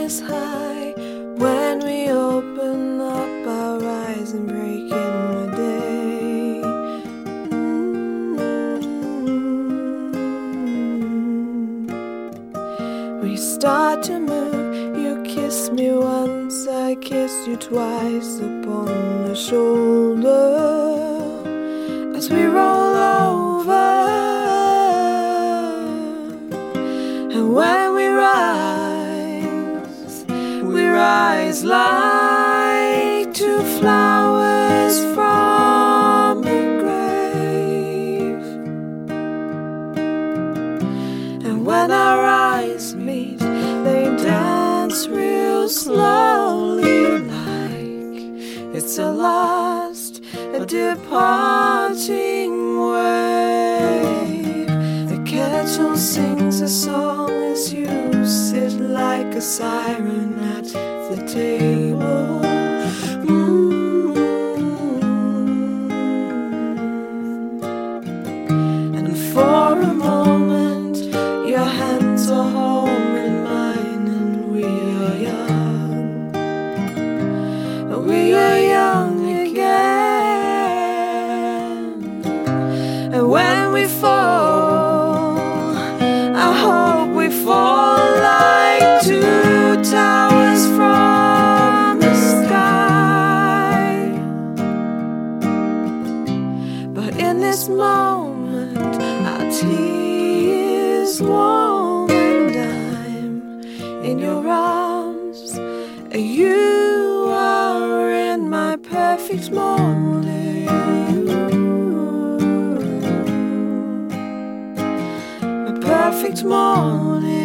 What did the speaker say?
is high when we open up our eyes and break in the day. We start to move. You kiss me once, I kiss you twice upon the shoulder as we roll over. And when we rise like two flowers from a grave. And when our eyes meet, they dance real slowly, like it's a last, a departing wave. The kettle sings a song as you sit like a siren at the table. And for a moment your hands are home in mine, and we are young. We are young again. And when we fall, I hope we fall like two towers from the sky. But in this moment our tears warm, and I'm in your arms. You are in my perfect morning, my perfect morning.